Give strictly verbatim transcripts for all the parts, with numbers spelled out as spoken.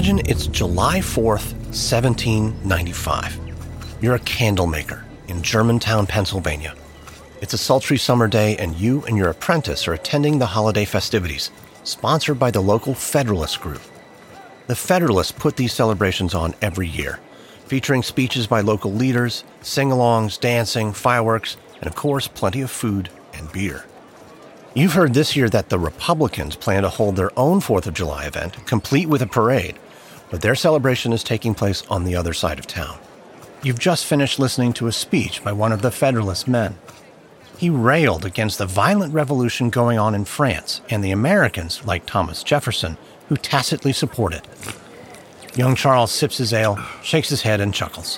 Imagine it's July fourth, seventeen ninety-five. You're a candle maker in Germantown, Pennsylvania. It's a sultry summer day, and you and your apprentice are attending the holiday festivities, sponsored by the local Federalist Group. The Federalists put these celebrations on every year, featuring speeches by local leaders, sing-alongs, dancing, fireworks, and of course, plenty of food and beer. You've heard this year that the Republicans plan to hold their own fourth of July event, complete with a parade, but their celebration is taking place on the other side of town. You've just finished listening to a speech by one of the Federalist men. He railed against the violent revolution going on in France and the Americans, like Thomas Jefferson, who tacitly support it. Young Charles sips his ale, shakes his head, and chuckles.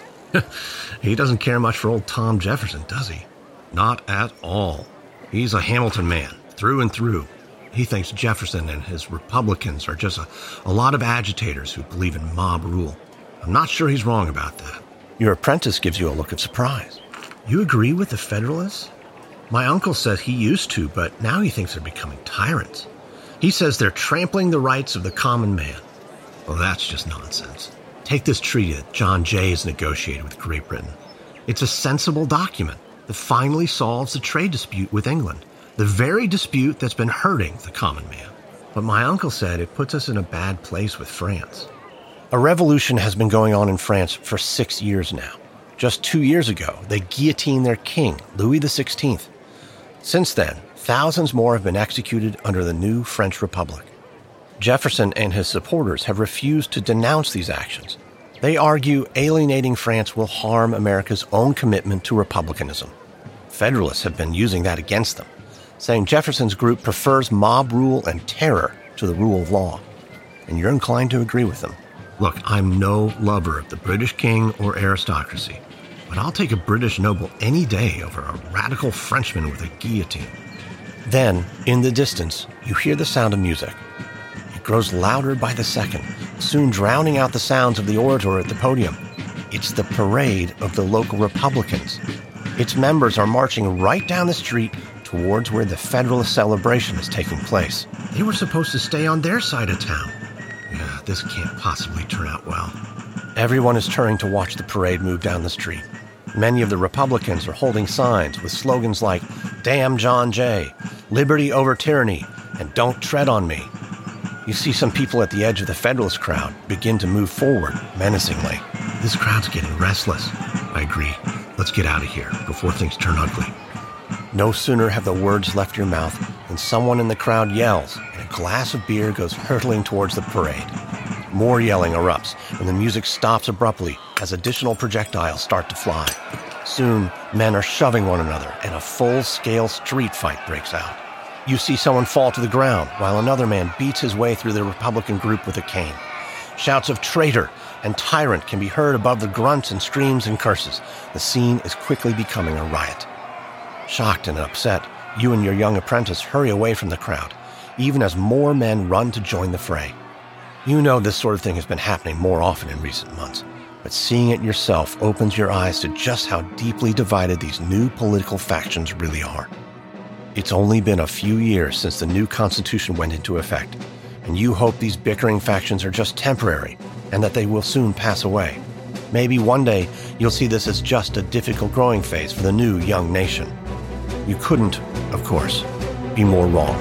He doesn't care much for old Tom Jefferson, does he? Not at all. He's a Hamilton man, through and through. He thinks Jefferson and his Republicans are just a, a lot of agitators who believe in mob rule. I'm not sure he's wrong about that. Your apprentice gives you a look of surprise. You agree with the Federalists? My uncle said he used to, but now he thinks they're becoming tyrants. He says they're trampling the rights of the common man. Well, that's just nonsense. Take this treaty that John Jay has negotiated with Great Britain. It's a sensible document that finally solves the trade dispute with England, the very dispute that's been hurting the common man. But my uncle said it puts us in a bad place with France. A revolution has been going on in France for six years now. Just two years ago, they guillotined their king, Louis the sixteenth. Since then, thousands more have been executed under the new French Republic. Jefferson and his supporters have refused to denounce these actions. They argue alienating France will harm America's own commitment to republicanism. Federalists have been using that against them, saying Jefferson's group prefers mob rule and terror to the rule of law. And you're inclined to agree with them. Look, I'm no lover of the British king or aristocracy, but I'll take a British noble any day over a radical Frenchman with a guillotine. Then, in the distance, you hear the sound of music. It grows louder by the second, soon drowning out the sounds of the orator at the podium. It's the parade of the local Republicans. Its members are marching right down the street towards where the Federalist celebration is taking place. They were supposed to stay on their side of town. Yeah, this can't possibly turn out well. Everyone is turning to watch the parade move down the street. Many of the Republicans are holding signs with slogans like, "Damn John Jay," "Liberty over tyranny," and "Don't tread on me." You see some people at the edge of the Federalist crowd begin to move forward menacingly. This crowd's getting restless. I agree. Let's get out of here before things turn ugly. No sooner have the words left your mouth than someone in the crowd yells, and a glass of beer goes hurtling towards the parade. More yelling erupts, and the music stops abruptly as additional projectiles start to fly. Soon, men are shoving one another, and a full-scale street fight breaks out. You see someone fall to the ground, while another man beats his way through the Republican group with a cane. Shouts of "traitor" and "tyrant" can be heard above the grunts and screams and curses. The scene is quickly becoming a riot. Shocked and upset, you and your young apprentice hurry away from the crowd, even as more men run to join the fray. You know this sort of thing has been happening more often in recent months, but seeing it yourself opens your eyes to just how deeply divided these new political factions really are. It's only been a few years since the new Constitution went into effect, and you hope these bickering factions are just temporary and that they will soon pass away. Maybe one day you'll see this as just a difficult growing phase for the new young nation. You couldn't, of course, be more wrong.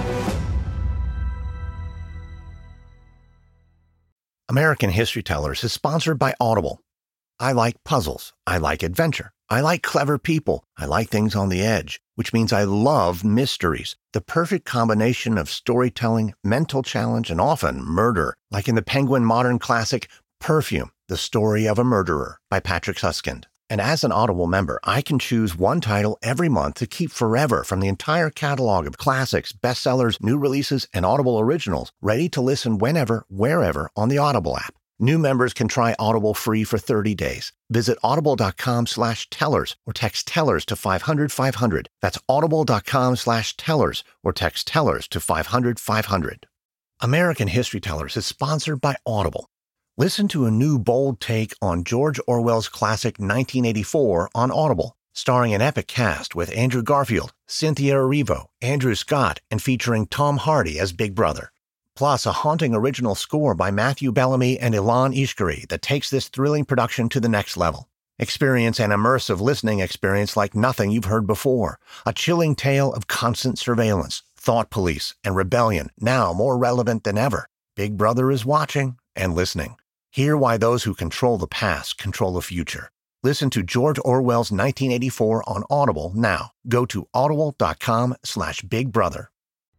American History Tellers is sponsored by Audible. I like puzzles. I like adventure. I like clever people. I like things on the edge, which means I love mysteries. The perfect combination of storytelling, mental challenge, and often murder, like in the Penguin modern classic Perfume, The Story of a Murderer by Patrick Suskind. And as an Audible member, I can choose one title every month to keep forever from the entire catalog of classics, bestsellers, new releases, and Audible originals, ready to listen whenever, wherever on the Audible app. New members can try Audible free for thirty days. Visit audible.com slash tellers or text tellers to five hundred five hundred. That's audible.com slash tellers or text tellers to five hundred five hundred. American History Tellers is sponsored by Audible. Listen to a new bold take on George Orwell's classic nineteen eighty-four on Audible, starring an epic cast with Andrew Garfield, Cynthia Erivo, Andrew Scott, and featuring Tom Hardy as Big Brother. plus a haunting original score by Matthew Bellamy and Ilan Ishkari that takes this thrilling production to the next level. Experience an immersive listening experience like nothing you've heard before. A chilling tale of constant surveillance, thought police, and rebellion, now more relevant than ever. Big Brother is watching and listening. Hear why those who control the past control the future. Listen to George Orwell's nineteen eighty-four on Audible now. Go to audible.com slash Big Brother.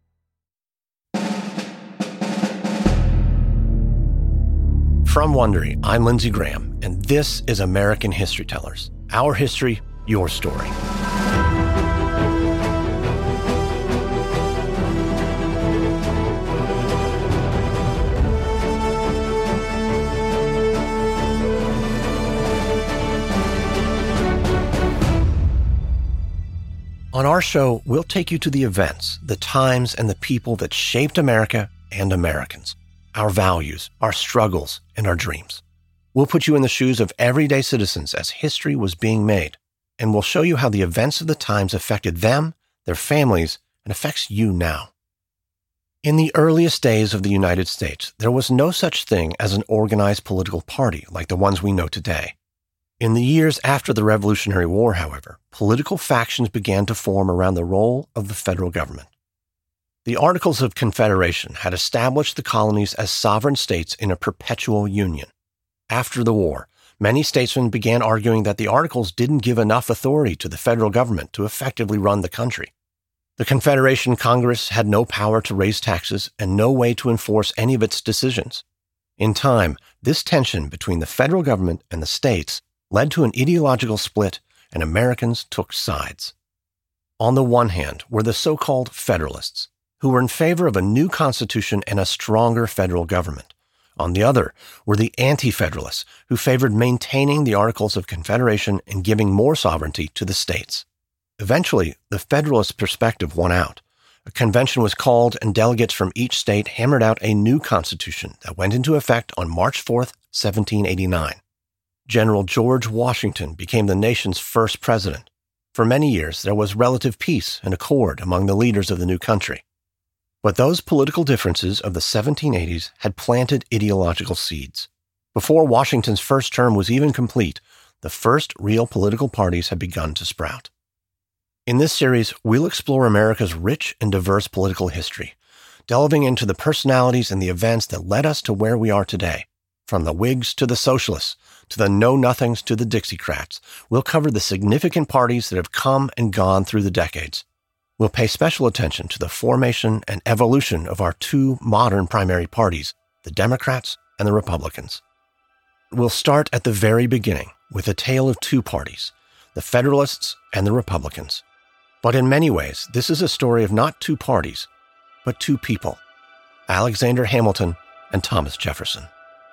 From Wondery, I'm Lindsey Graham, and this is American History Tellers. Our history, your story. On our show, we'll take you to the events, the times, and the people that shaped America and Americans. Our values, our struggles, and our dreams. We'll put you in the shoes of everyday citizens as history was being made, and we'll show you how the events of the times affected them, their families, and affects you now. In the earliest days of the United States, there was no such thing as an organized political party like the ones we know today. In the years after the Revolutionary War, however, political factions began to form around the role of the federal government. The Articles of Confederation had established the colonies as sovereign states in a perpetual union. After the war, many statesmen began arguing that the Articles didn't give enough authority to the federal government to effectively run the country. The Confederation Congress had no power to raise taxes and no way to enforce any of its decisions. In time, this tension between the federal government and the states led to an ideological split, and Americans took sides. On the one hand were the so-called Federalists, who were in favor of a new constitution and a stronger federal government. On the other were the Anti-Federalists, who favored maintaining the Articles of Confederation and giving more sovereignty to the states. Eventually, the Federalist perspective won out. A convention was called, and delegates from each state hammered out a new constitution that went into effect on March fourth, seventeen eighty-nine. General George Washington became the nation's first president. For many years, there was relative peace and accord among the leaders of the new country. But those political differences of the seventeen eighties had planted ideological seeds. Before Washington's first term was even complete, the first real political parties had begun to sprout. In this series, we'll explore America's rich and diverse political history, delving into the personalities and the events that led us to where we are today. From the Whigs to the Socialists, to the Know-Nothings to the Dixiecrats, we'll cover the significant parties that have come and gone through the decades. We'll pay special attention to the formation and evolution of our two modern primary parties, the Democrats and the Republicans. We'll start at the very beginning with a tale of two parties, the Federalists and the Republicans. But in many ways, this is a story of not two parties, but two people, Alexander Hamilton and Thomas Jefferson.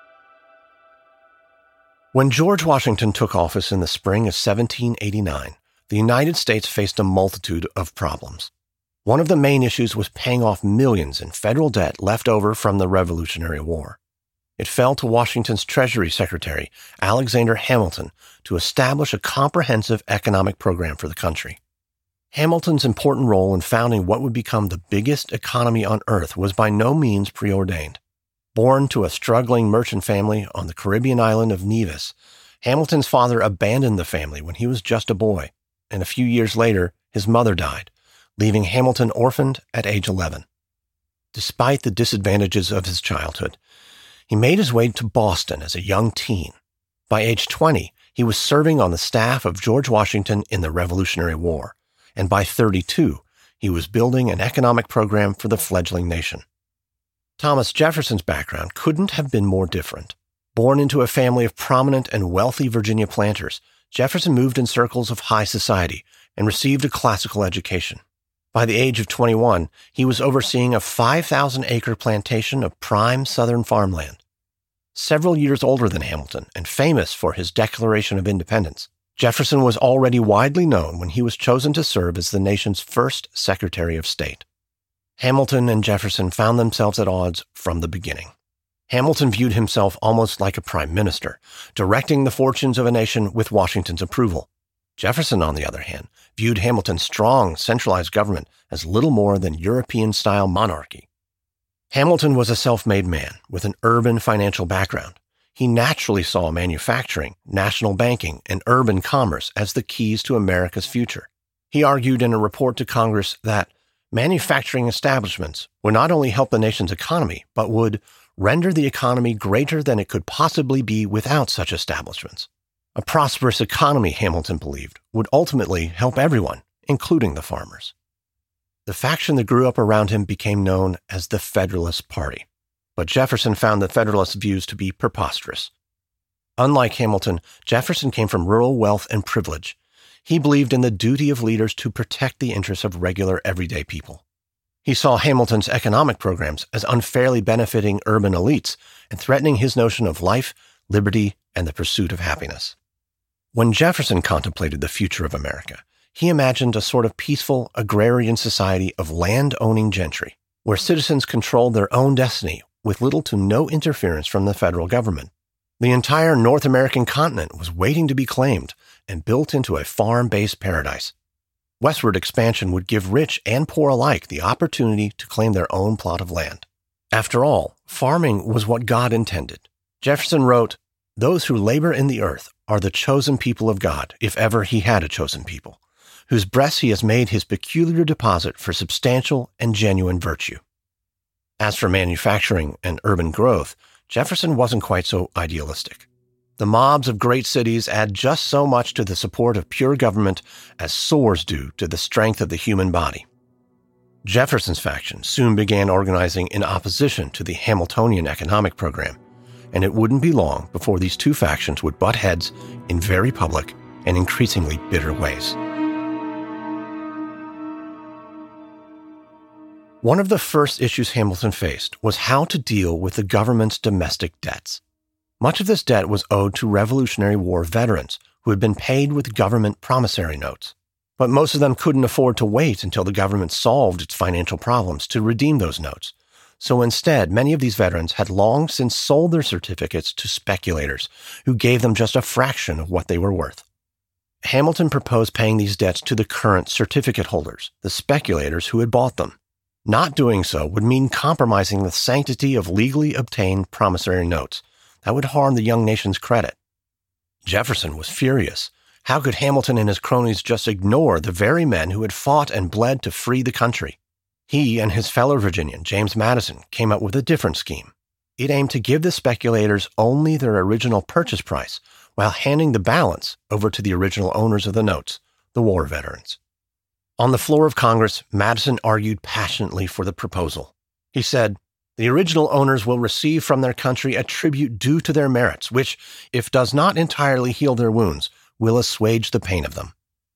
When George Washington took office in the spring of seventeen eighty-nine, the United States faced a multitude of problems. One of the main issues was paying off millions in federal debt left over from the Revolutionary War. It fell to Washington's Treasury Secretary, Alexander Hamilton, to establish a comprehensive economic program for the country. Hamilton's important role in founding what would become the biggest economy on earth was by no means preordained. Born to a struggling merchant family on the Caribbean island of Nevis, Hamilton's father abandoned the family when he was just a boy, and a few years later, his mother died, leaving Hamilton orphaned at age eleven. Despite the disadvantages of his childhood, he made his way to Boston as a young teen. By age twenty, he was serving on the staff of George Washington in the Revolutionary War, and by thirty-two, he was building an economic program for the fledgling nation. Thomas Jefferson's background couldn't have been more different. Born into a family of prominent and wealthy Virginia planters, Jefferson moved in circles of high society and received a classical education. By the age of twenty-one, he was overseeing a five thousand acre plantation of prime Southern farmland. Several years older than Hamilton and famous for his Declaration of Independence, Jefferson was already widely known when he was chosen to serve as the nation's first Secretary of State. Hamilton and Jefferson found themselves at odds from the beginning. Hamilton viewed himself almost like a prime minister, directing the fortunes of a nation with Washington's approval. Jefferson, on the other hand, viewed Hamilton's strong, centralized government as little more than European-style monarchy. Hamilton was a self-made man with an urban financial background. He naturally saw manufacturing, national banking, and urban commerce as the keys to America's future. He argued in a report to Congress that manufacturing establishments would not only help the nation's economy, but would render the economy greater than it could possibly be without such establishments. A prosperous economy, Hamilton believed, would ultimately help everyone, including the farmers. The faction that grew up around him became known as the Federalist Party, but Jefferson found the Federalist views to be preposterous. Unlike Hamilton, Jefferson came from rural wealth and privilege. He believed in the duty of leaders to protect the interests of regular, everyday people. He saw Hamilton's economic programs as unfairly benefiting urban elites and threatening his notion of life, liberty, and the pursuit of happiness. When Jefferson contemplated the future of America, he imagined a sort of peaceful, agrarian society of land-owning gentry, where citizens controlled their own destiny with little to no interference from the federal government. The entire North American continent was waiting to be claimed and built into a farm-based paradise. Westward expansion would give rich and poor alike the opportunity to claim their own plot of land. After all, farming was what God intended. Jefferson wrote, "Those who labor in the earth are the chosen people of God, if ever he had a chosen people, whose breasts he has made his peculiar deposit for substantial and genuine virtue." As for manufacturing and urban growth, Jefferson wasn't quite so idealistic. The mobs of great cities add just so much to the support of pure government as sores do to the strength of the human body. Jefferson's faction soon began organizing in opposition to the Hamiltonian economic program, and it wouldn't be long before these two factions would butt heads in very public and increasingly bitter ways. One of the first issues Hamilton faced was how to deal with the government's domestic debts. Much of this debt was owed to Revolutionary War veterans who had been paid with government promissory notes. But most of them couldn't afford to wait until the government solved its financial problems to redeem those notes. So instead, many of these veterans had long since sold their certificates to speculators who gave them just a fraction of what they were worth. Hamilton proposed paying these debts to the current certificate holders, the speculators who had bought them. Not doing so would mean compromising the sanctity of legally obtained promissory notes. That would harm the young nation's credit. Jefferson was furious. How could Hamilton and his cronies just ignore the very men who had fought and bled to free the country? He and his fellow Virginian, James Madison, came up with a different scheme. It aimed to give the speculators only their original purchase price, while handing the balance over to the original owners of the notes, the war veterans. On the floor of Congress, Madison argued passionately for the proposal. He said, "The original owners will receive from their country a tribute due to their merits, which, if does not entirely heal their wounds, will assuage the pain of them."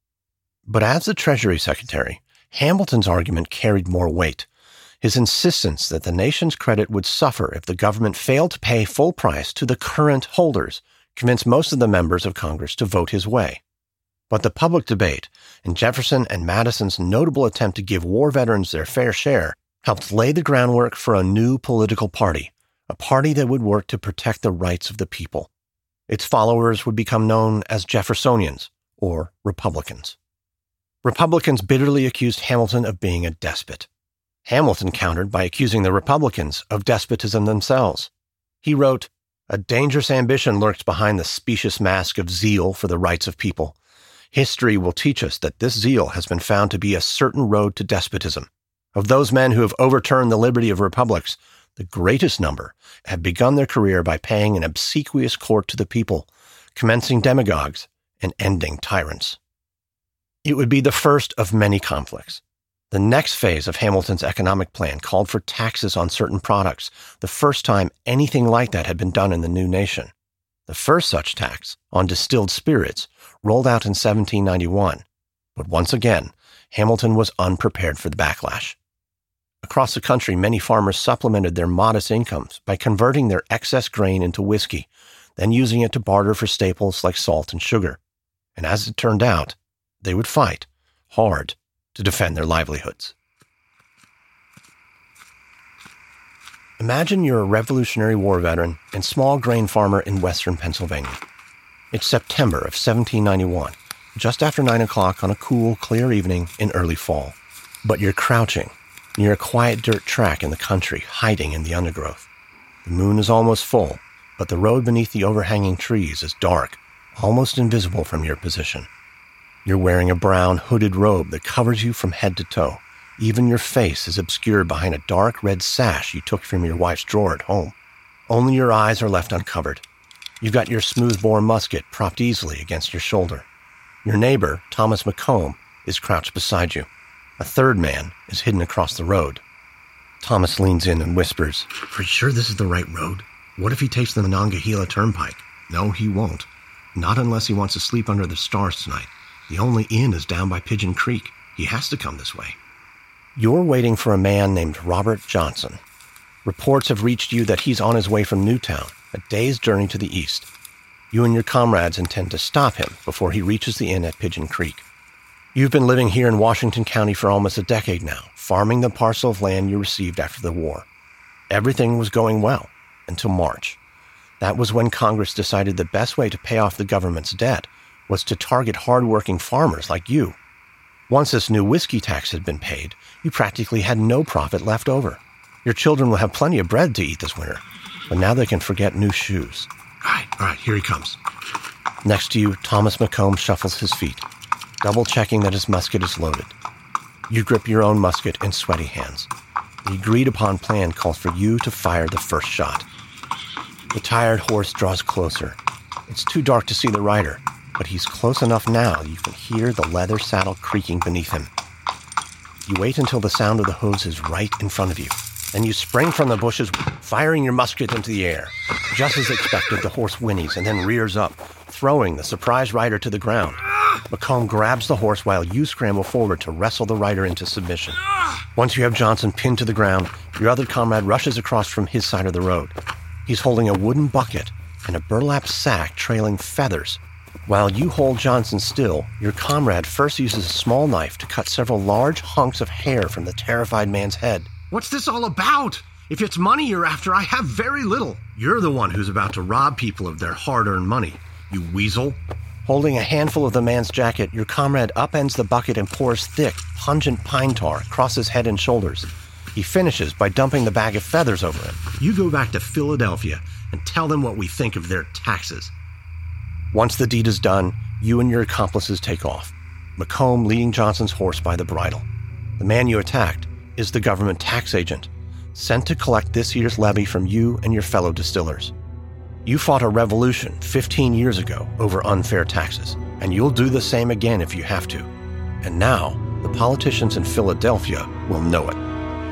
But as the Treasury Secretary, Hamilton's argument carried more weight. His insistence that the nation's credit would suffer if the government failed to pay full price to the current holders convinced most of the members of Congress to vote his way. But the public debate and Jefferson and Madison's notable attempt to give war veterans their fair share helped lay the groundwork for a new political party, a party that would work to protect the rights of the people. Its followers would become known as Jeffersonians, or Republicans. Republicans bitterly accused Hamilton of being a despot. Hamilton countered by accusing the Republicans of despotism themselves. He wrote, "A dangerous ambition lurks behind the specious mask of zeal for the rights of people. History will teach us that this zeal has been found to be a certain road to despotism. Of those men who have overturned the liberty of republics, the greatest number have begun their career by paying an obsequious court to the people, commencing demagogues and ending tyrants." It would be the first of many conflicts. The next phase of Hamilton's economic plan called for taxes on certain products, the first time anything like that had been done in the new nation. The first such tax, on distilled spirits, rolled out in seventeen ninety-one. But once again, Hamilton was unprepared for the backlash. Across the country, many farmers supplemented their modest incomes by converting their excess grain into whiskey, then using it to barter for staples like salt and sugar. And as it turned out, they would fight hard to defend their livelihoods. Imagine you're a Revolutionary War veteran and small grain farmer in western Pennsylvania. It's September of seventeen ninety-one, just after nine o'clock on a cool, clear evening in early fall. But you're crouching, near a quiet dirt track in the country, hiding in the undergrowth. The moon is almost full, but the road beneath the overhanging trees is dark, almost invisible from your position. You're wearing a brown, hooded robe that covers you from head to toe. Even your face is obscured behind a dark red sash you took from your wife's drawer at home. Only your eyes are left uncovered. You've got your smooth-bore musket propped easily against your shoulder. Your neighbor, Thomas McComb, is crouched beside you. A third man is hidden across the road. Thomas leans in and whispers, "Are you sure this is the right road? What if he takes the Monongahela Turnpike?" "No, he won't. Not unless he wants to sleep under the stars tonight. The only inn is down by Pigeon Creek. He has to come this way." You're waiting for a man named Robert Johnson. Reports have reached you that he's on his way from Newtown, a day's journey to the east. You and your comrades intend to stop him before he reaches the inn at Pigeon Creek. You've been living here in Washington County for almost a decade now, farming the parcel of land you received after the war. Everything was going well until March. That was when Congress decided the best way to pay off the government's debt was to target hard-working farmers like you. Once this new whiskey tax had been paid, you practically had no profit left over. Your children will have plenty of bread to eat this winter, but now they can forget new shoes. All right, all right, here he comes. Next to you, Thomas McComb shuffles his feet, double-checking that his musket is loaded. You grip your own musket in sweaty hands. The agreed-upon plan calls for you to fire the first shot. The tired horse draws closer. It's too dark to see the rider, but he's close enough now you can hear the leather saddle creaking beneath him. You wait until the sound of the hooves is right in front of you. Then you spring from the bushes, firing your musket into the air. Just as expected, the horse whinnies and then rears up, throwing the surprised rider to the ground. McComb grabs the horse while you scramble forward to wrestle the rider into submission. Once you have Johnson pinned to the ground, your other comrade rushes across from his side of the road. He's holding a wooden bucket and a burlap sack trailing feathers. While you hold Johnson still, your comrade first uses a small knife to cut several large hunks of hair from the terrified man's head. "What's this all about? If it's money you're after, I have very little. You're the one who's about to rob people of their hard-earned money, you weasel." Holding a handful of the man's jacket, your comrade upends the bucket and pours thick, pungent pine tar across his head and shoulders. He finishes by dumping the bag of feathers over him. "You go back to Philadelphia and tell them what we think of their taxes." Once the deed is done, you and your accomplices take off, McComb leading Johnson's horse by the bridle. The man you attacked is the government tax agent, sent to collect this year's levy from you and your fellow distillers. You fought a revolution fifteen years ago over unfair taxes, and you'll do the same again if you have to. And now, the politicians in Philadelphia will know it.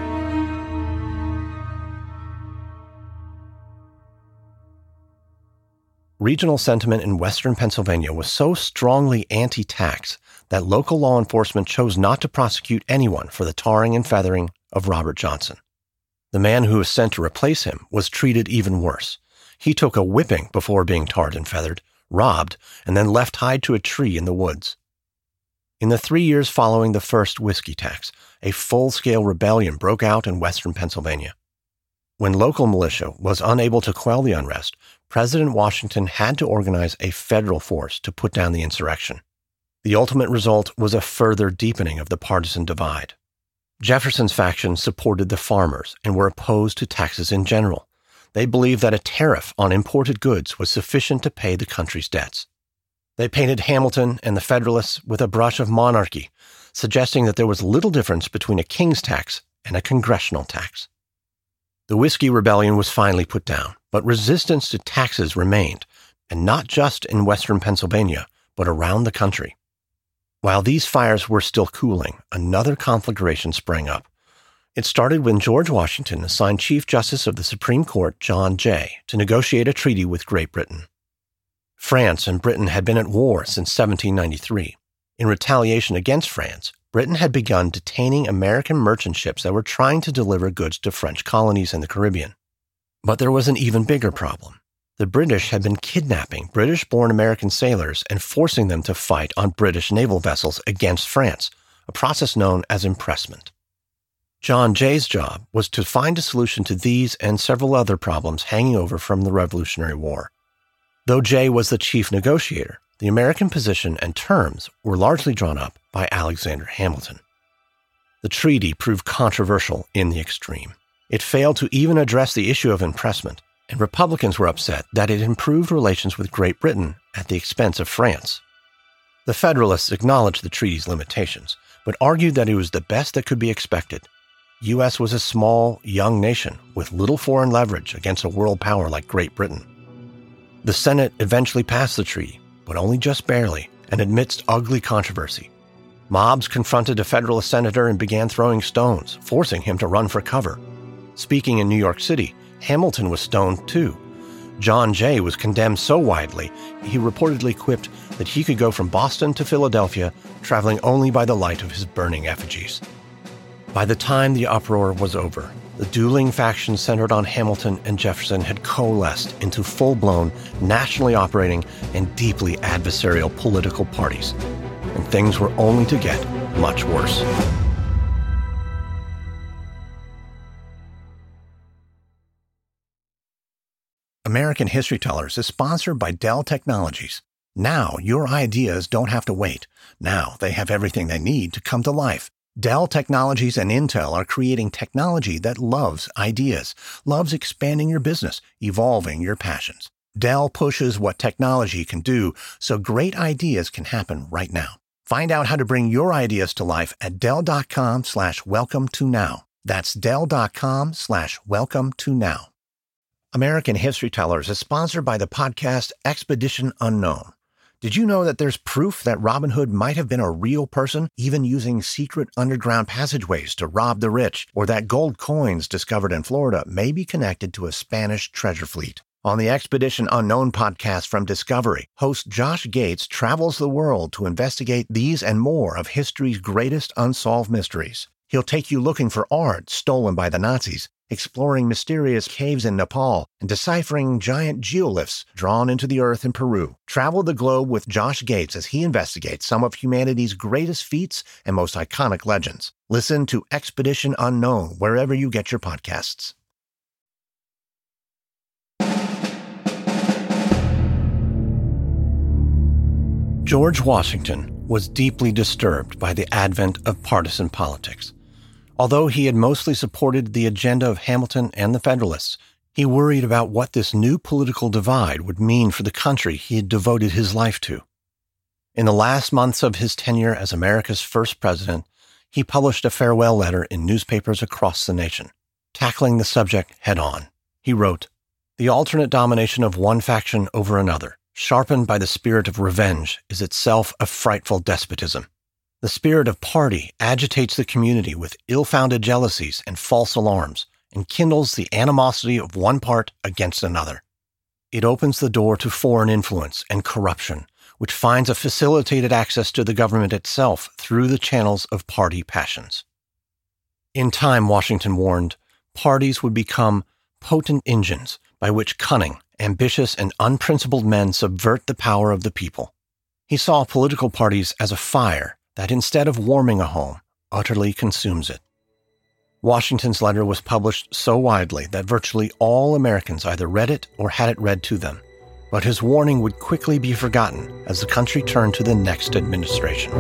Regional sentiment in western Pennsylvania was so strongly anti-tax that local law enforcement chose not to prosecute anyone for the tarring and feathering of Robert Johnson. The man who was sent to replace him was treated even worse. He took a whipping before being tarred and feathered, robbed, and then left tied to a tree in the woods. In the three years following the first whiskey tax, a full-scale rebellion broke out in western Pennsylvania. When local militia was unable to quell the unrest, President Washington had to organize a federal force to put down the insurrection. The ultimate result was a further deepening of the partisan divide. Jefferson's faction supported the farmers and were opposed to taxes in general. They believed that a tariff on imported goods was sufficient to pay the country's debts. They painted Hamilton and the Federalists with a brush of monarchy, suggesting that there was little difference between a king's tax and a congressional tax. The Whiskey Rebellion was finally put down, but resistance to taxes remained, and not just in western Pennsylvania, but around the country. While these fires were still cooling, another conflagration sprang up. It started when George Washington assigned Chief Justice of the Supreme Court John Jay to negotiate a treaty with Great Britain. France and Britain had been at war since seventeen ninety-three. In retaliation against France, Britain had begun detaining American merchant ships that were trying to deliver goods to French colonies in the Caribbean. But there was an even bigger problem. The British had been kidnapping British-born American sailors and forcing them to fight on British naval vessels against France, a process known as impressment. John Jay's job was to find a solution to these and several other problems hanging over from the Revolutionary War. Though Jay was the chief negotiator, the American position and terms were largely drawn up by Alexander Hamilton. The treaty proved controversial in the extreme. It failed to even address the issue of impressment, and Republicans were upset that it improved relations with Great Britain at the expense of France. The Federalists acknowledged the treaty's limitations, but argued that it was the best that could be expected. U S was a small, young nation with little foreign leverage against a world power like Great Britain. The Senate eventually passed the treaty, but only just barely, and amidst ugly controversy. Mobs confronted a Federalist senator and began throwing stones, forcing him to run for cover. Speaking in New York City, Hamilton was stoned too. John Jay was condemned so widely, he reportedly quipped that he could go from Boston to Philadelphia, traveling only by the light of his burning effigies. By the time the uproar was over, the dueling factions centered on Hamilton and Jefferson had coalesced into full-blown, nationally operating and deeply adversarial political parties, and things were only to get much worse. American History Tellers is sponsored by Dell Technologies. Now your ideas don't have to wait. Now they have everything they need to come to life. Dell Technologies and Intel are creating technology that loves ideas, loves expanding your business, evolving your passions. Dell pushes what technology can do so great ideas can happen right now. Find out how to bring your ideas to life at Dell.com slash welcome to now. That's Dell.com slash welcome to now. American History Tellers is sponsored by the podcast Expedition Unknown. Did you know that there's proof that Robin Hood might have been a real person, even using secret underground passageways to rob the rich, or that gold coins discovered in Florida may be connected to a Spanish treasure fleet? On the Expedition Unknown podcast from Discovery, host Josh Gates travels the world to investigate these and more of history's greatest unsolved mysteries. He'll take you looking for art stolen by the Nazis, exploring mysterious caves in Nepal, and deciphering giant geoliths drawn into the earth in Peru. Travel the globe with Josh Gates as he investigates some of humanity's greatest feats and most iconic legends. Listen to Expedition Unknown wherever you get your podcasts. George Washington was deeply disturbed by the advent of partisan politics. Although he had mostly supported the agenda of Hamilton and the Federalists, he worried about what this new political divide would mean for the country he had devoted his life to. In the last months of his tenure as America's first president, he published a farewell letter in newspapers across the nation, tackling the subject head-on. He wrote, "The alternate domination of one faction over another, sharpened by the spirit of revenge, is itself a frightful despotism. The spirit of party agitates the community with ill-founded jealousies and false alarms, and kindles the animosity of one part against another. It opens the door to foreign influence and corruption, which finds a facilitated access to the government itself through the channels of party passions." In time, Washington warned, parties would become potent engines by which cunning, ambitious, and unprincipled men subvert the power of the people. He saw political parties as a fire that instead of warming a home, utterly consumes it. Washington's letter was published so widely that virtually all Americans either read it or had it read to them, but his warning would quickly be forgotten as the country turned to the next administration.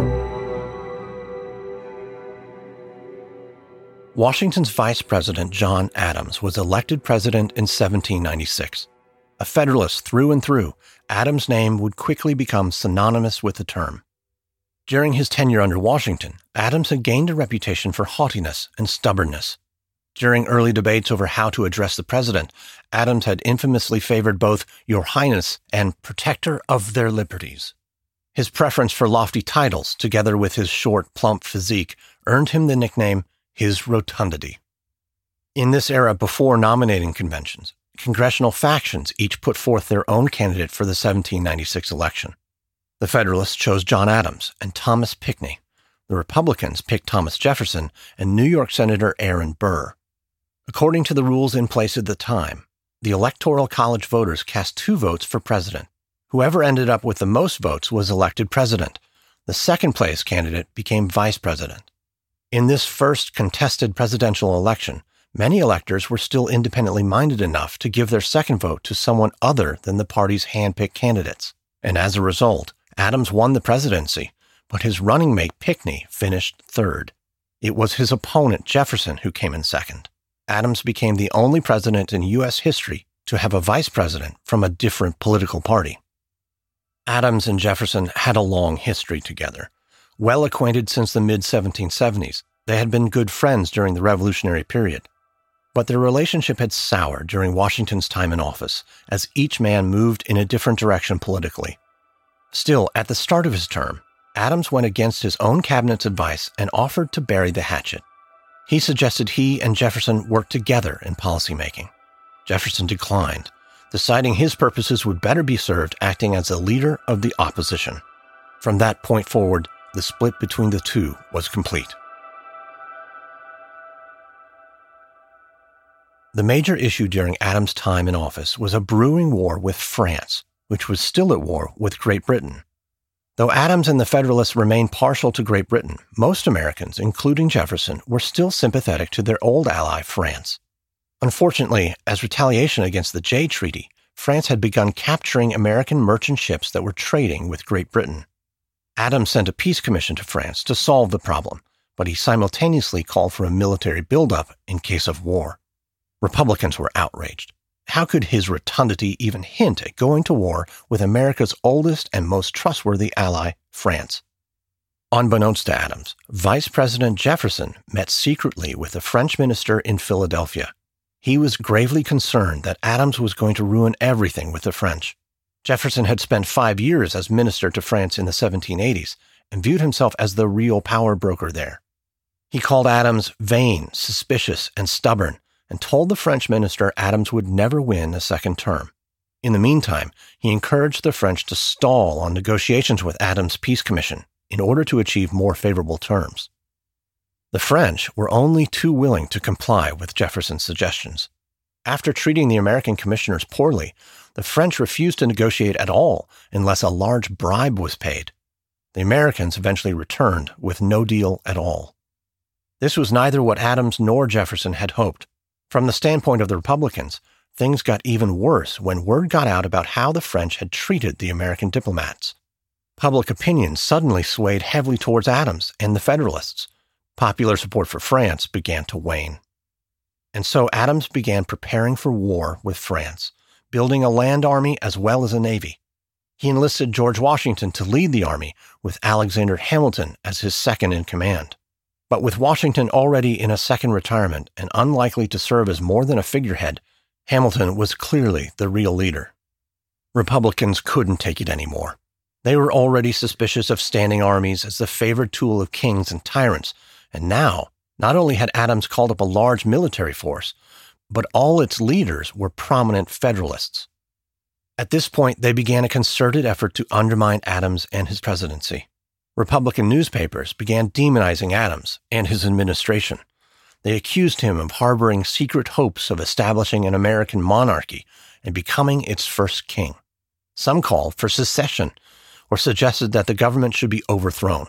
Washington's Vice President John Adams was elected president in seventeen ninety-six. A Federalist through and through, Adams' name would quickly become synonymous with the term. During his tenure under Washington, Adams had gained a reputation for haughtiness and stubbornness. During early debates over how to address the president, Adams had infamously favored both Your Highness and Protector of their Liberties. His preference for lofty titles, together with his short, plump physique, earned him the nickname His Rotundity. In this era before nominating conventions, congressional factions each put forth their own candidate for the seventeen ninety-six election. The Federalists chose John Adams and Thomas Pinckney. The Republicans picked Thomas Jefferson and New York Senator Aaron Burr. According to the rules in place at the time, the Electoral College voters cast two votes for president. Whoever ended up with the most votes was elected president. The second-place candidate became vice president. In this first contested presidential election, many electors were still independently minded enough to give their second vote to someone other than the party's hand-picked candidates. And as a result, Adams won the presidency, but his running mate Pinckney finished third. It was his opponent, Jefferson, who came in second. Adams became the only president in U S history to have a vice president from a different political party. Adams and Jefferson had a long history together. Well acquainted since the mid seventeen seventies, they had been good friends during the Revolutionary period. But their relationship had soured during Washington's time in office, as each man moved in a different direction politically. Still, at the start of his term, Adams went against his own cabinet's advice and offered to bury the hatchet. He suggested he and Jefferson work together in policymaking. Jefferson declined, deciding his purposes would better be served acting as a leader of the opposition. From that point forward, the split between the two was complete. The major issue during Adams' time in office was a brewing war with France, which was still at war with Great Britain. Though Adams and the Federalists remained partial to Great Britain, most Americans, including Jefferson, were still sympathetic to their old ally, France. Unfortunately, as retaliation against the Jay Treaty, France had begun capturing American merchant ships that were trading with Great Britain. Adams sent a peace commission to France to solve the problem, but he simultaneously called for a military buildup in case of war. Republicans were outraged. How could his rotundity even hint at going to war with America's oldest and most trustworthy ally, France? Unbeknownst to Adams, Vice President Jefferson met secretly with a French minister in Philadelphia. He was gravely concerned that Adams was going to ruin everything with the French. Jefferson had spent five years as minister to France in the seventeen eighties and viewed himself as the real power broker there. He called Adams vain, suspicious, and stubborn, and told the French minister Adams would never win a second term. In the meantime, he encouraged the French to stall on negotiations with Adams' peace commission in order to achieve more favorable terms. The French were only too willing to comply with Jefferson's suggestions. After treating the American commissioners poorly, the French refused to negotiate at all unless a large bribe was paid. The Americans eventually returned with no deal at all. This was neither what Adams nor Jefferson had hoped. From the standpoint of the Republicans, things got even worse when word got out about how the French had treated the American diplomats. Public opinion suddenly swayed heavily towards Adams and the Federalists. Popular support for France began to wane. And so Adams began preparing for war with France, building a land army as well as a navy. He enlisted George Washington to lead the army, with Alexander Hamilton as his second in command. But with Washington already in a second retirement and unlikely to serve as more than a figurehead, Hamilton was clearly the real leader. Republicans couldn't take it anymore. They were already suspicious of standing armies as the favored tool of kings and tyrants, and now, not only had Adams called up a large military force, but all its leaders were prominent Federalists. At this point, they began a concerted effort to undermine Adams and his presidency. Republican newspapers began demonizing Adams and his administration. They accused him of harboring secret hopes of establishing an American monarchy and becoming its first king. Some called for secession or suggested that the government should be overthrown.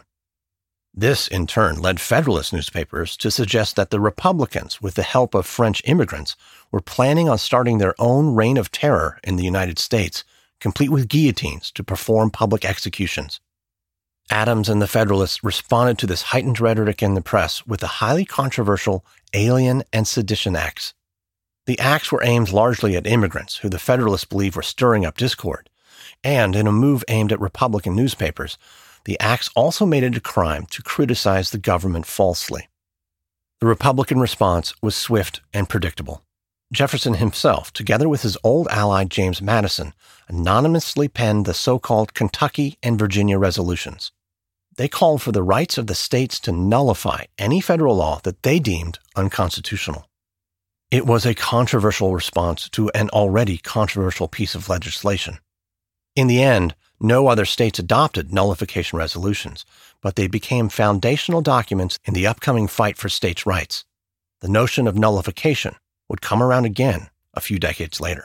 This, in turn, led Federalist newspapers to suggest that the Republicans, with the help of French immigrants, were planning on starting their own reign of terror in the United States, complete with guillotines to perform public executions. Adams and the Federalists responded to this heightened rhetoric in the press with the highly controversial Alien and Sedition Acts. The acts were aimed largely at immigrants, who the Federalists believed were stirring up discord, and in a move aimed at Republican newspapers, the acts also made it a crime to criticize the government falsely. The Republican response was swift and predictable. Jefferson himself, together with his old ally James Madison, anonymously penned the so-called Kentucky and Virginia resolutions. They called for the rights of the states to nullify any federal law that they deemed unconstitutional. It was a controversial response to an already controversial piece of legislation. In the end, no other states adopted nullification resolutions, but they became foundational documents in the upcoming fight for states' rights. The notion of nullification would come around again a few decades later.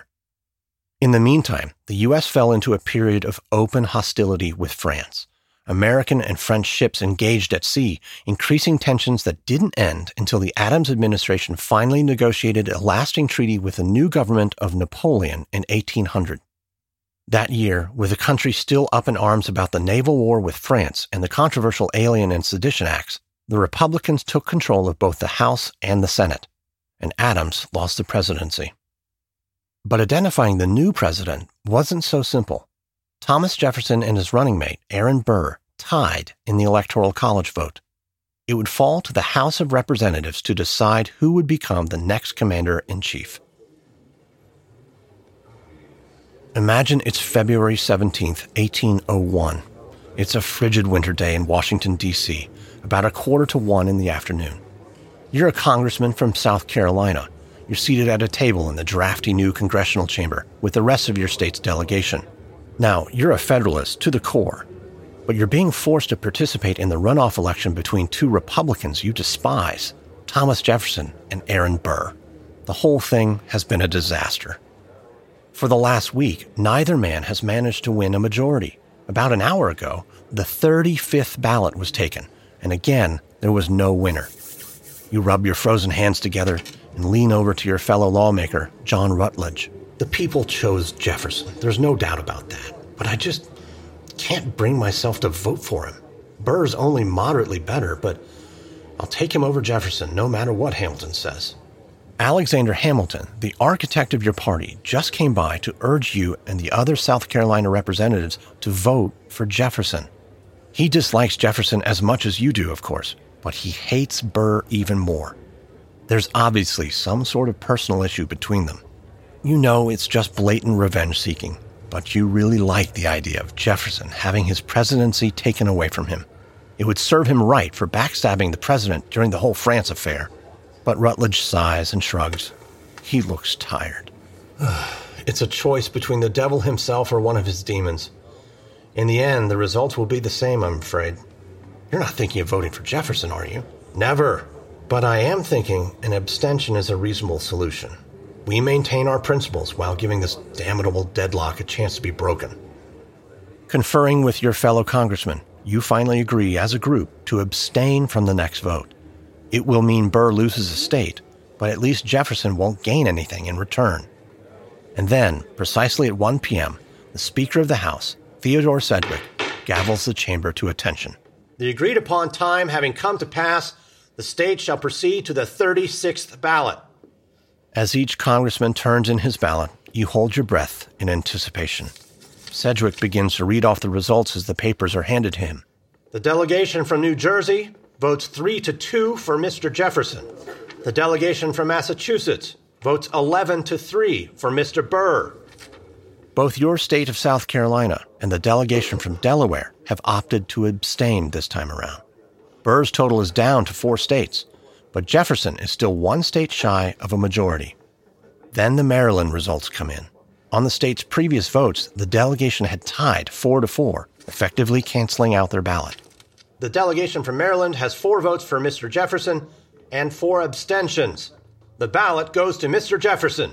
In the meantime, the U S fell into a period of open hostility with France. American and French ships engaged at sea, increasing tensions that didn't end until the Adams administration finally negotiated a lasting treaty with the new government of Napoleon in eighteen hundred. That year, with the country still up in arms about the naval war with France and the controversial Alien and Sedition Acts, The Republicans took control of both the House and the Senate, and Adams lost the presidency. But identifying the new president wasn't so simple. Thomas Jefferson and his running mate, Aaron Burr, tied in the Electoral College vote. It would fall to the House of Representatives to decide who would become the next commander-in-chief. Imagine it's February seventeenth, eighteen oh one. It's a frigid winter day in Washington, D C, about a quarter to one in the afternoon. You're a congressman from South Carolina. You're seated at a table in the drafty new congressional chamber with the rest of your state's delegation. Now, you're a Federalist to the core, but you're being forced to participate in the runoff election between two Republicans you despise, Thomas Jefferson and Aaron Burr. The whole thing has been a disaster. For the last week, neither man has managed to win a majority. About an hour ago, the thirty-fifth ballot was taken, and again, there was no winner. You rub your frozen hands together and lean over to your fellow lawmaker, John Rutledge. The people chose Jefferson. There's no doubt about that. But I just can't bring myself to vote for him. Burr's only moderately better, but I'll take him over Jefferson no matter what Hamilton says. Alexander Hamilton, the architect of your party, just came by to urge you and the other South Carolina representatives to vote for Jefferson. He dislikes Jefferson as much as you do, of course, but he hates Burr even more. There's obviously some sort of personal issue between them. You know it's just blatant revenge-seeking, but you really like the idea of Jefferson having his presidency taken away from him. It would serve him right for backstabbing the president during the whole France affair. But Rutledge sighs and shrugs. He looks tired. It's a choice between the devil himself or one of his demons. In the end, the results will be the same, I'm afraid. You're not thinking of voting for Jefferson, are you? Never. But I am thinking an abstention is a reasonable solution. We maintain our principles while giving this damnable deadlock a chance to be broken. Conferring with your fellow congressman, you finally agree as a group to abstain from the next vote. It will mean Burr loses a state, but at least Jefferson won't gain anything in return. And then, precisely at one p.m., the Speaker of the House, Theodore Sedgwick, gavels the chamber to attention. The agreed-upon time having come to pass, the state shall proceed to the thirty-sixth ballot. As each congressman turns in his ballot, you hold your breath in anticipation. Sedgwick begins to read off the results as the papers are handed to him. The delegation from New Jersey votes three to two for Mister Jefferson. The delegation from Massachusetts votes eleven to three for Mister Burr. Both your state of South Carolina and the delegation from Delaware have opted to abstain this time around. Burr's total is down to four states, but Jefferson is still one state shy of a majority. Then the Maryland results come in. On the state's previous votes, the delegation had tied four to four, effectively canceling out their ballot. The delegation from Maryland has four votes for Mister Jefferson and four abstentions. The ballot goes to Mister Jefferson.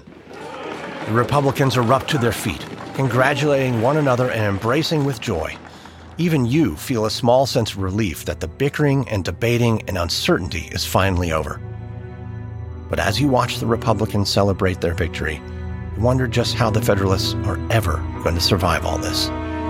The Republicans erupt to their feet, congratulating one another and embracing with joy. Even you feel a small sense of relief that the bickering and debating and uncertainty is finally over. But as you watch the Republicans celebrate their victory, you wonder just how the Federalists are ever going to survive all this.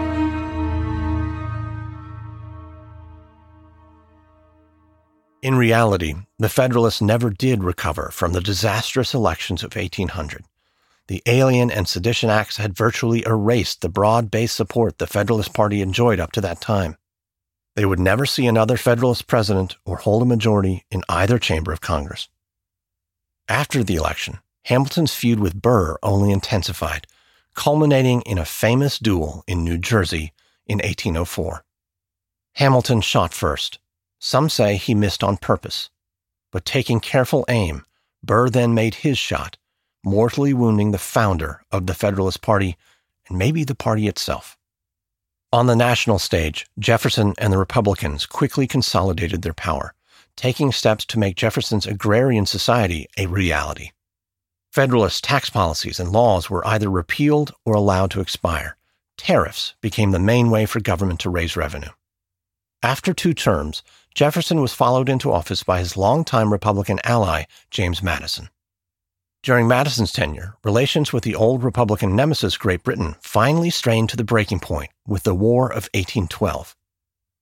In reality, the Federalists never did recover from the disastrous elections of eighteen hundred. The Alien and Sedition Acts had virtually erased the broad-based support the Federalist Party enjoyed up to that time. They would never see another Federalist president or hold a majority in either chamber of Congress. After the election, Hamilton's feud with Burr only intensified, culminating in a famous duel in New Jersey in eighteen oh four. Hamilton shot first. Some say he missed on purpose, but taking careful aim, Burr then made his shot, mortally wounding the founder of the Federalist Party and maybe the party itself. On the national stage, Jefferson and the Republicans quickly consolidated their power, taking steps to make Jefferson's agrarian society a reality. Federalist tax policies and laws were either repealed or allowed to expire. Tariffs became the main way for government to raise revenue. After two terms, Jefferson was followed into office by his longtime Republican ally, James Madison. During Madison's tenure, relations with the old Republican nemesis Great Britain finally strained to the breaking point with the War of eighteen twelve.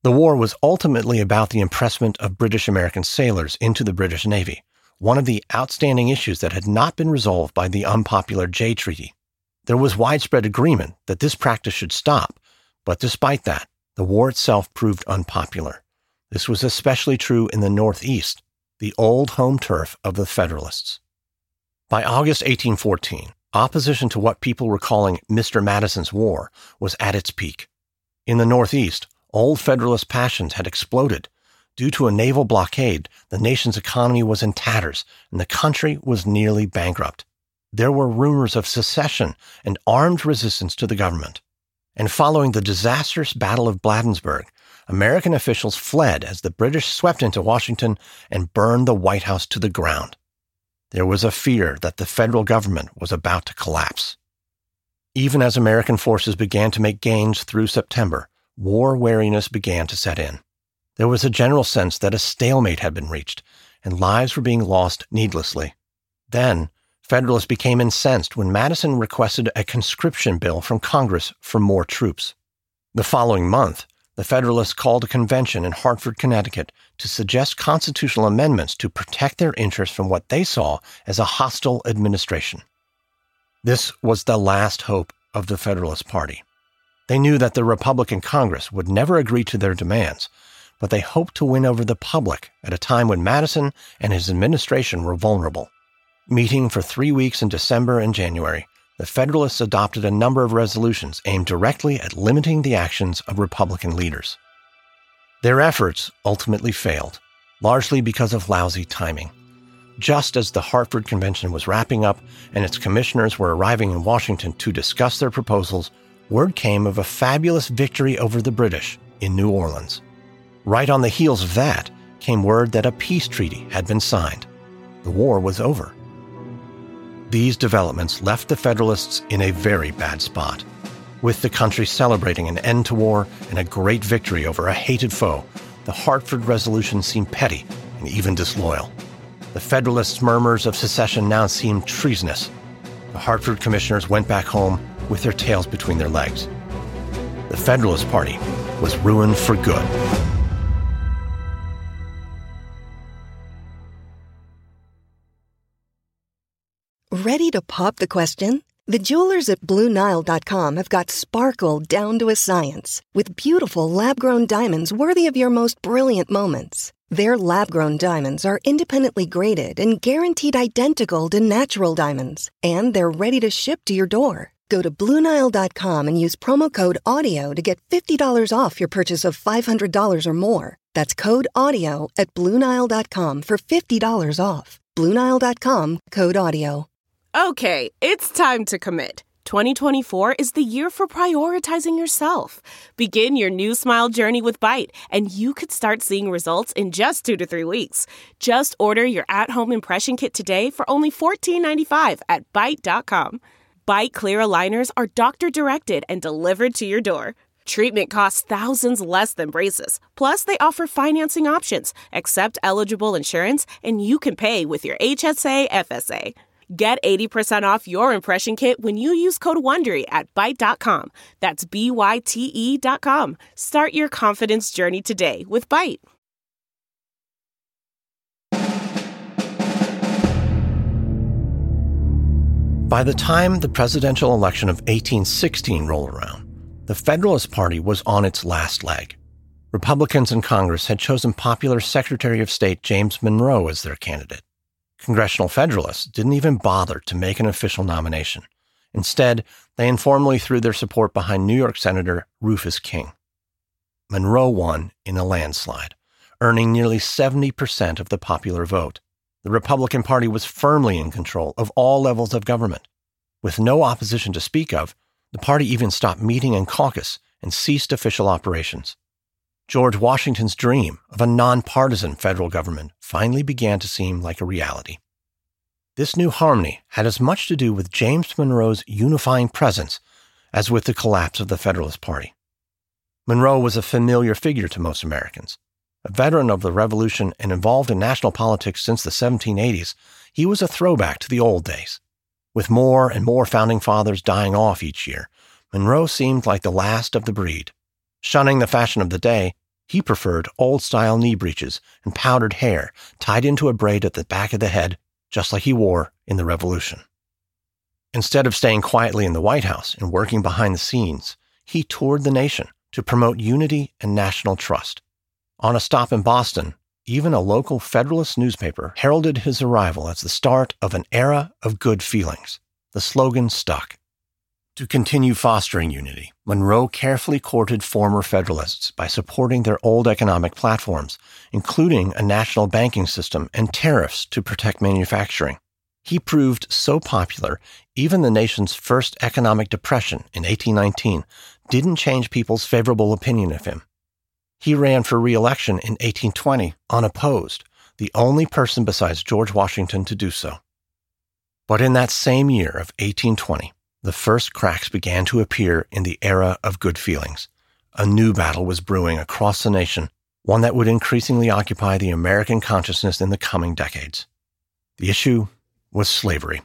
The war was ultimately about the impressment of British American sailors into the British Navy, one of the outstanding issues that had not been resolved by the unpopular Jay Treaty. There was widespread agreement that this practice should stop, but despite that, the war itself proved unpopular. This was especially true in the Northeast, the old home turf of the Federalists. By August eighteen fourteen, opposition to what people were calling Mister Madison's War was at its peak. In the Northeast, old Federalist passions had exploded. Due to a naval blockade, the nation's economy was in tatters, and the country was nearly bankrupt. There were rumors of secession and armed resistance to the government. And following the disastrous Battle of Bladensburg, American officials fled as the British swept into Washington and burned the White House to the ground. There was a fear that the federal government was about to collapse. Even as American forces began to make gains through September, war weariness began to set in. There was a general sense that a stalemate had been reached, and lives were being lost needlessly. Then, Federalists became incensed when Madison requested a conscription bill from Congress for more troops. The following month, the Federalists called a convention in Hartford, Connecticut, to suggest constitutional amendments to protect their interests from what they saw as a hostile administration. This was the last hope of the Federalist Party. They knew that the Republican Congress would never agree to their demands, but they hoped to win over the public at a time when Madison and his administration were vulnerable. Meeting for three weeks in December and January, the Federalists adopted a number of resolutions aimed directly at limiting the actions of Republican leaders. Their efforts ultimately failed, largely because of lousy timing. Just as the Hartford Convention was wrapping up and its commissioners were arriving in Washington to discuss their proposals, word came of a fabulous victory over the British in New Orleans. Right on the heels of that came word that a peace treaty had been signed. The war was over. These developments left the Federalists in a very bad spot. With the country celebrating an end to war and a great victory over a hated foe, the Hartford Resolution seemed petty and even disloyal. The Federalists' murmurs of secession now seemed treasonous. The Hartford commissioners went back home with their tails between their legs. The Federalist Party was ruined for good. Ready to pop the question? The jewelers at Blue Nile dot com have got sparkle down to a science with beautiful lab-grown diamonds worthy of your most brilliant moments. Their lab-grown diamonds are independently graded and guaranteed identical to natural diamonds, and they're ready to ship to your door. Go to Blue Nile dot com and use promo code AUDIO to get fifty dollars off your purchase of five hundred dollars or more. That's code AUDIO at Blue Nile dot com for fifty dollars off. Blue Nile dot com, code AUDIO. Okay, it's time to commit. twenty twenty-four is the year for prioritizing yourself. Begin your new smile journey with Byte, and you could start seeing results in just two to three weeks. Just order your at-home impression kit today for only fourteen ninety-five at Byte dot com. Byte Clear aligners are doctor-directed and delivered to your door. Treatment costs thousands less than braces. Plus, they offer financing options, accept eligible insurance, and you can pay with your H S A F S A. Get eighty percent off your impression kit when you use code WONDERY at Byte dot com. That's B Y T E dot com. Start your confidence journey today with Byte. By the time the presidential election of eighteen sixteen rolled around, the Federalist Party was on its last leg. Republicans in Congress had chosen popular Secretary of State James Monroe as their candidate. Congressional Federalists didn't even bother to make an official nomination. Instead, they informally threw their support behind New York Senator Rufus King. Monroe won in a landslide, earning nearly seventy percent of the popular vote. The Republican Party was firmly in control of all levels of government. With no opposition to speak of, the party even stopped meeting in caucus and ceased official operations. George Washington's dream of a nonpartisan federal government finally began to seem like a reality. This new harmony had as much to do with James Monroe's unifying presence as with the collapse of the Federalist Party. Monroe was a familiar figure to most Americans. A veteran of the Revolution and involved in national politics since the seventeen eighties, he was a throwback to the old days. With more and more founding fathers dying off each year, Monroe seemed like the last of the breed. Shunning the fashion of the day, He preferred old-style knee breeches and powdered hair tied into a braid at the back of the head, just like he wore in the Revolution. Instead of staying quietly in the White House and working behind the scenes, he toured the nation to promote unity and national trust. On a stop in Boston, even a local Federalist newspaper heralded his arrival as the start of an era of good feelings. The slogan stuck. To continue fostering unity, Monroe carefully courted former Federalists by supporting their old economic platforms, including a national banking system and tariffs to protect manufacturing. He proved so popular, even the nation's first economic depression in eighteen nineteen didn't change people's favorable opinion of him. He ran for re-election in eighteen twenty unopposed, the only person besides George Washington to do so. But in that same year of eighteen twenty, the first cracks began to appear in the era of good feelings. A new battle was brewing across the nation, one that would increasingly occupy the American consciousness in the coming decades. The issue was slavery.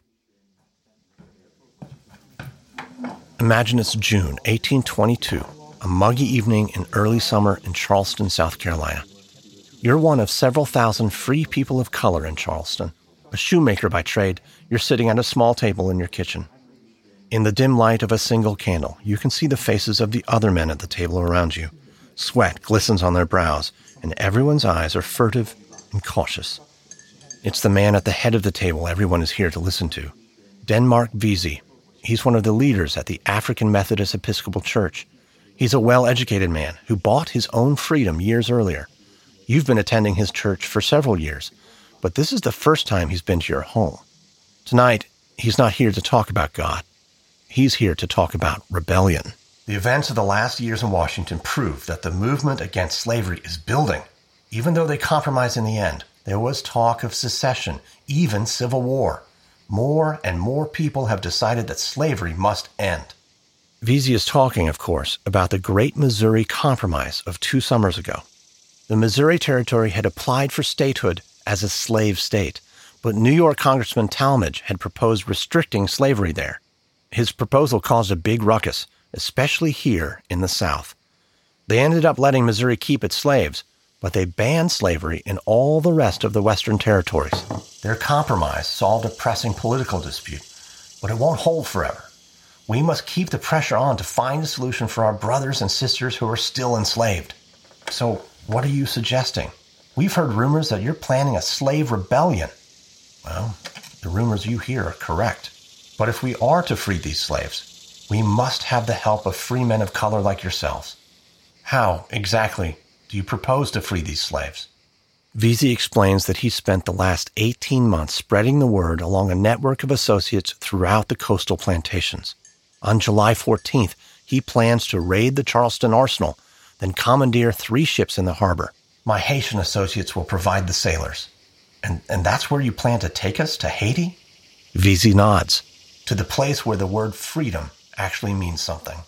Imagine it's June eighteen twenty-two, a muggy evening in early summer in Charleston, South Carolina. You're one of several thousand free people of color in Charleston. A shoemaker by trade, you're sitting at a small table in your kitchen. In the dim light of a single candle, you can see the faces of the other men at the table around you. Sweat glistens on their brows, and everyone's eyes are furtive and cautious. It's the man at the head of the table everyone is here to listen to, Denmark Vesey. He's one of the leaders at the African Methodist Episcopal Church. He's a well-educated man who bought his own freedom years earlier. You've been attending his church for several years, but this is the first time he's been to your home. Tonight, he's not here to talk about God. He's here to talk about rebellion. The events of the last years in Washington prove that the movement against slavery is building. Even though they compromised in the end, there was talk of secession, even civil war. More and more people have decided that slavery must end. Vesey is talking, of course, about the Great Missouri Compromise of two summers ago. The Missouri Territory had applied for statehood as a slave state, but New York Congressman Talmadge had proposed restricting slavery there. His proposal caused a big ruckus, especially here in the South. They ended up letting Missouri keep its slaves, but they banned slavery in all the rest of the Western territories. Their compromise solved a pressing political dispute, but it won't hold forever. We must keep the pressure on to find a solution for our brothers and sisters who are still enslaved. So, what are you suggesting? We've heard rumors that you're planning a slave rebellion. Well, the rumors you hear are correct. But if we are to free these slaves, we must have the help of free men of color like yourselves. How, exactly, do you propose to free these slaves? Vesey explains that he spent the last eighteen months spreading the word along a network of associates throughout the coastal plantations. On July fourteenth, he plans to raid the Charleston arsenal, then commandeer three ships in the harbor. My Haitian associates will provide the sailors. And, and that's where you plan to take us, to Haiti? Vesey nods. To the place where the word freedom actually means something.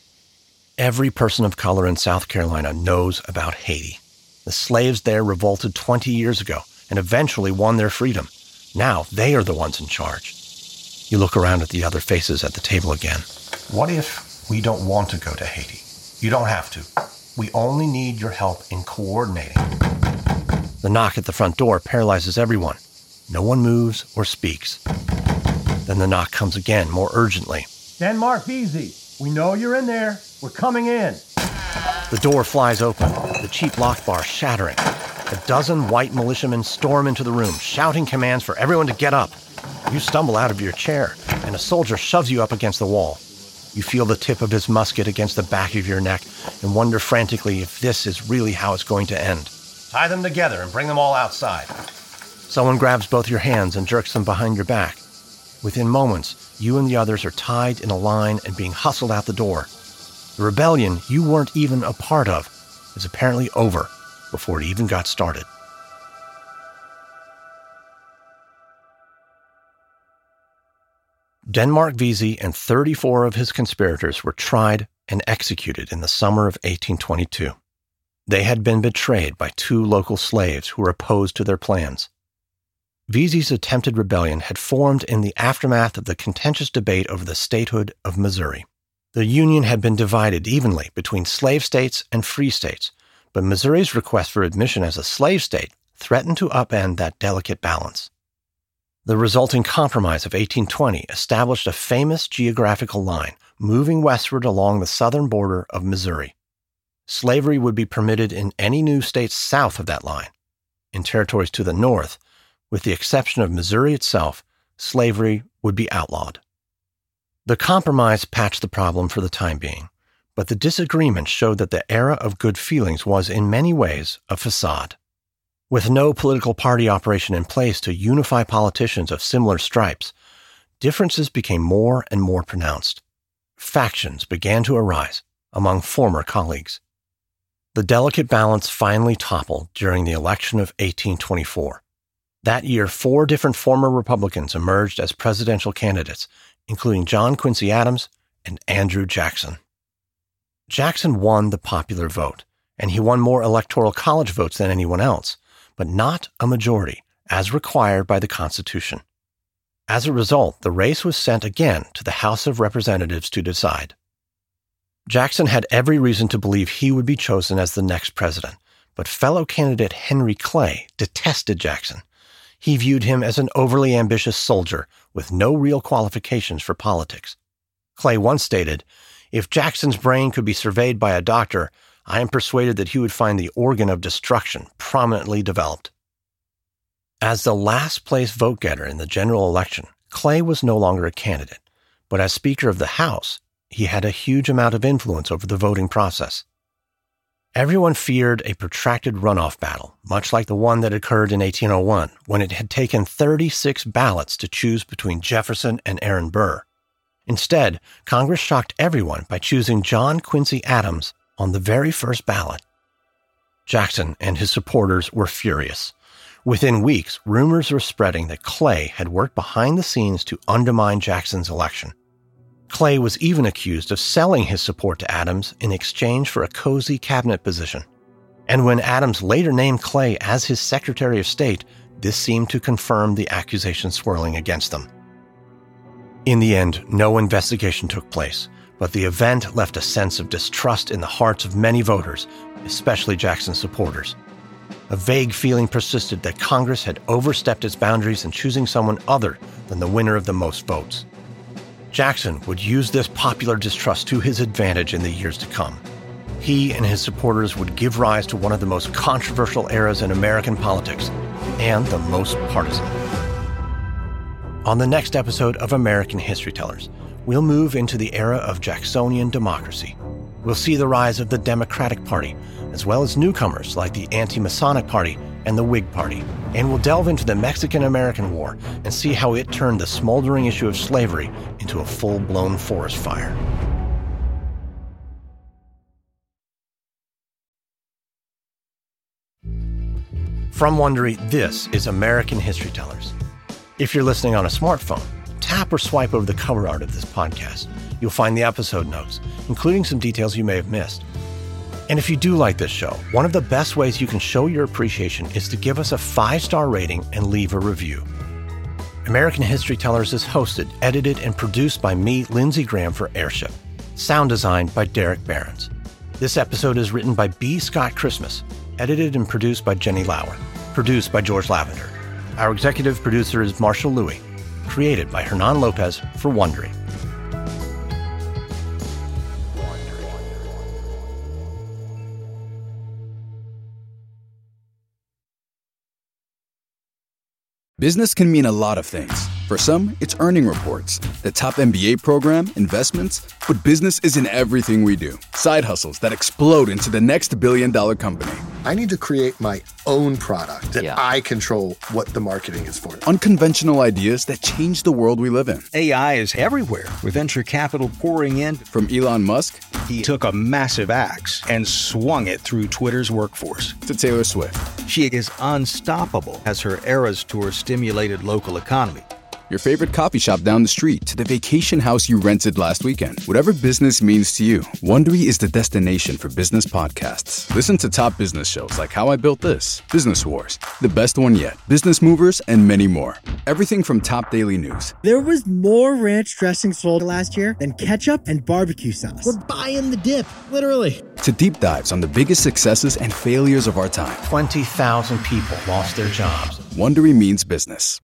Every person of color in South Carolina knows about Haiti. The slaves there revolted twenty years ago and eventually won their freedom. Now they are the ones in charge. You look around at the other faces at the table again. What if we don't want to go to Haiti? You don't have to. We only need your help in coordinating. The knock at the front door paralyzes everyone. No one moves or speaks. Then the knock comes again, more urgently. Denmark Vesey, we know you're in there. We're coming in. The door flies open, the cheap lock bar shattering. A dozen white militiamen storm into the room, shouting commands for everyone to get up. You stumble out of your chair, and a soldier shoves you up against the wall. You feel the tip of his musket against the back of your neck and wonder frantically if this is really how it's going to end. Tie them together and bring them all outside. Someone grabs both your hands and jerks them behind your back. Within moments, you and the others are tied in a line and being hustled out the door. The rebellion you weren't even a part of is apparently over before it even got started. Denmark Vesey and thirty-four of his conspirators were tried and executed in the summer of eighteen twenty-two. They had been betrayed by two local slaves who were opposed to their plans. Vesey's attempted rebellion had formed in the aftermath of the contentious debate over the statehood of Missouri. The Union had been divided evenly between slave states and free states, but Missouri's request for admission as a slave state threatened to upend that delicate balance. The resulting Compromise of eighteen twenty established a famous geographical line moving westward along the southern border of Missouri. Slavery would be permitted in any new states south of that line. In territories to the north, with the exception of Missouri itself, slavery would be outlawed. The Compromise patched the problem for the time being, but the disagreement showed that the era of good feelings was in many ways a facade. With no political party operation in place to unify politicians of similar stripes, differences became more and more pronounced. Factions began to arise among former colleagues. The delicate balance finally toppled during the election of eighteen twenty-four. That year, four different former Republicans emerged as presidential candidates, including John Quincy Adams and Andrew Jackson. Jackson won the popular vote, and he won more electoral college votes than anyone else, but not a majority, as required by the Constitution. As a result, the race was sent again to the House of Representatives to decide. Jackson had every reason to believe he would be chosen as the next president, but fellow candidate Henry Clay detested Jackson. He viewed him as an overly ambitious soldier with no real qualifications for politics. Clay once stated, "If Jackson's brain could be surveyed by a doctor, I am persuaded that he would find the organ of destruction prominently developed." As the last-place vote-getter in the general election, Clay was no longer a candidate, but as Speaker of the House, he had a huge amount of influence over the voting process. Everyone feared a protracted runoff battle, much like the one that occurred in eighteen oh one, when it had taken thirty-six ballots to choose between Jefferson and Aaron Burr. Instead, Congress shocked everyone by choosing John Quincy Adams on the very first ballot. Jackson and his supporters were furious. Within weeks, rumors were spreading that Clay had worked behind the scenes to undermine Jackson's election. Clay was even accused of selling his support to Adams in exchange for a cozy cabinet position. And when Adams later named Clay as his Secretary of State, this seemed to confirm the accusation swirling against them. In the end, no investigation took place, but the event left a sense of distrust in the hearts of many voters, especially Jackson's supporters. A vague feeling persisted that Congress had overstepped its boundaries in choosing someone other than the winner of the most votes. Jackson would use this popular distrust to his advantage in the years to come. He and his supporters would give rise to one of the most controversial eras in American politics, and the most partisan. On the next episode of American History Tellers, we'll move into the era of Jacksonian democracy. We'll see the rise of the Democratic Party, as well as newcomers like the Anti-Masonic Party and the Whig Party, and we'll delve into the Mexican-American War and see how it turned the smoldering issue of slavery into a full-blown forest fire. From Wondery, this is American History Tellers. If you're listening on a smartphone, tap or swipe over the cover art of this podcast. You'll find the episode notes, including some details you may have missed. And if you do like this show, one of the best ways you can show your appreciation is to give us a five-star rating and leave a review. American History Tellers is hosted, edited, and produced by me, Lindsey Graham, for Airship. Sound designed by Derek Behrens. This episode is written by B. Scott Christmas, edited and produced by Jenny Lauer, produced by George Lavender. Our executive producer is Marshall Louis, created by Hernan Lopez for Wondery. Business can mean a lot of things. For some, it's earning reports, the top M B A program, investments, but business isn't everything we do. Side hustles that explode into the next billion-dollar company. I need to create my own product that yeah. I control what the marketing is for. Unconventional ideas that change the world we live in. A I is everywhere, with venture capital pouring in. From Elon Musk, he took a massive axe and swung it through Twitter's workforce. To Taylor Swift. She is unstoppable as her Eras Tour stimulated local economy. your favorite coffee shop down the street, to the vacation house you rented last weekend. Whatever business means to you, Wondery is the destination for business podcasts. Listen to top business shows like How I Built This, Business Wars, The Best One Yet, Business Movers, and many more. Everything from top daily news. There was more ranch dressing sold last year than ketchup and barbecue sauce. We're buying the dip, literally. To deep dives on the biggest successes and failures of our time. twenty thousand people lost their jobs. Wondery means business.